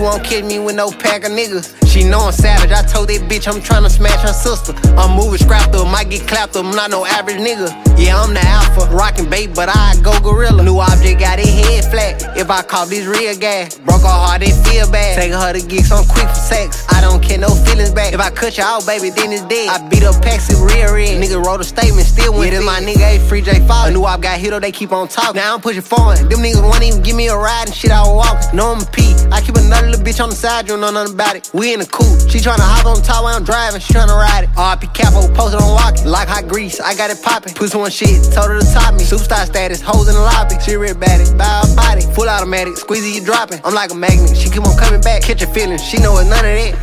won't catch me with no pack of niggas. She know I'm savage, I told that bitch I'm tryna smash her sister. I'm moving scrapped up, might get clapped up, I'm not no average nigga. Yeah, I'm the alpha, rockin' bait, but I go gorilla. New object got his head flat, if I call this real gas. Broke her heart, it feel bad. Take her to gigs, I'm quick for sex. I don't care, no feelings back. If I cut you out, baby, then it's dead. I beat up packs in real red. Nigga wrote a statement, still went. Yeah, this my nigga, A Free J Fall. A new op got hit up, they keep on talking. Now I'm pushing forward. Them niggas won't even give me a ride and shit, I was walking. No, I'm a P. I keep another little bitch on the side, you don't know nothing about it. We in the coupe. She tryna hop on top while I'm driving, she tryna ride it. RP Capo, posted on walking. Like hot grease, I got it poppin'. Pussy one shit, told her to top me. Superstar status, hoes in the lobby. She rip at it, buy a body. Full automatic, squeezy, you dropping. I'm like a magnet, she keep on coming back. Catch your feelings, she know it's none of that.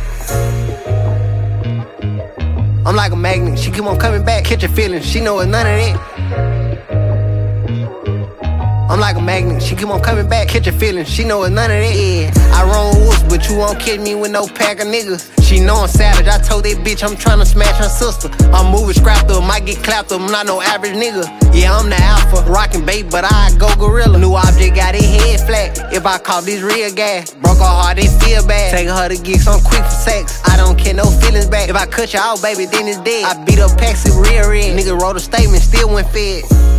I'm like a magnet, she keep on coming back. Catch your feelings, she know it's none of that. I'm like a magnet, she keep on coming back. Catch your feelings, she know it's none of that. Yeah, I run with wolves, but you won't catch me with no pack of niggas. She know I'm savage, I told that bitch I'm tryna smash her sister. I'm moving scrapped up, might get clapped up, I'm not no average nigga. Yeah, I'm the alpha, rockin' bait, but I go gorilla. New object got his head flat, if I call this real gas. Broke her heart, it feel bad. Take her to gigs, I'm quick for sex. I don't care, no feelings back. If I cut you out, baby, then it's dead. I beat up packs in real red. Nigga wrote a statement, still went fed.